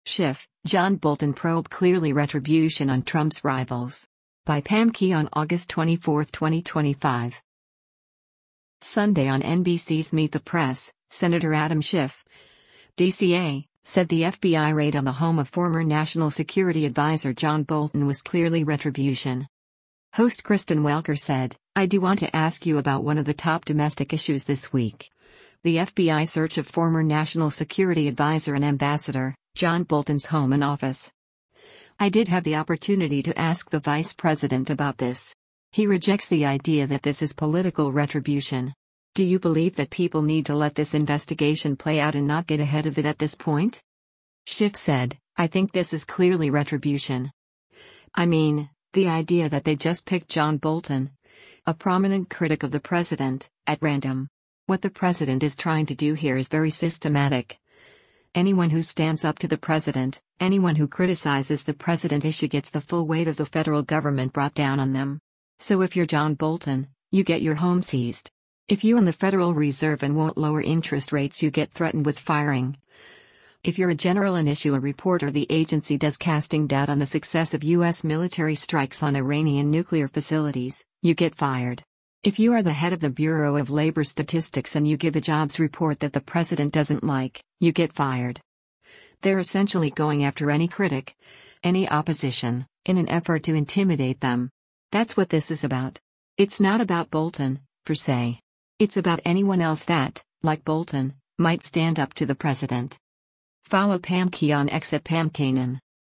Schiff, John Bolton probe clearly retribution on Trump's rivals. By Pam Key on August 24, 2025. Sunday on NBC's Meet the Press, Senator Adam Schiff, DCA, said the FBI raid on the home of former National Security Advisor John Bolton was clearly retribution. Host Kristen Welker said, "I do want to ask you about one of the top domestic issues this week. The FBI search of former National Security Advisor and Ambassador John Bolton's home and office. I did have the opportunity to ask the Vice President about this. He rejects the idea that this is political retribution. Do you believe that people need to let this investigation play out and not get ahead of it at this point?" Schiff said, "I think this is clearly retribution. I mean, the idea that they just picked John Bolton, a prominent critic of the president, at random. What the president is trying to do here is very systematic. Anyone who stands up to the president, anyone who criticizes the president issue gets the full weight of the federal government brought down on them. So if you're John Bolton, you get your home seized. If you own the Federal Reserve and won't lower interest rates, you get threatened with firing. If you're a general and issue a report or the agency does casting doubt on the success of U.S. military strikes on Iranian nuclear facilities, you get fired. If you are the head of the Bureau of Labor Statistics and you give a jobs report that the president doesn't like, you get fired. They're essentially going after any critic, any opposition, in an effort to intimidate them. That's what this is about. It's not about Bolton, per se. It's about anyone else that, like Bolton, might stand up to the president." Follow Pam Key on X at Pam Kanan.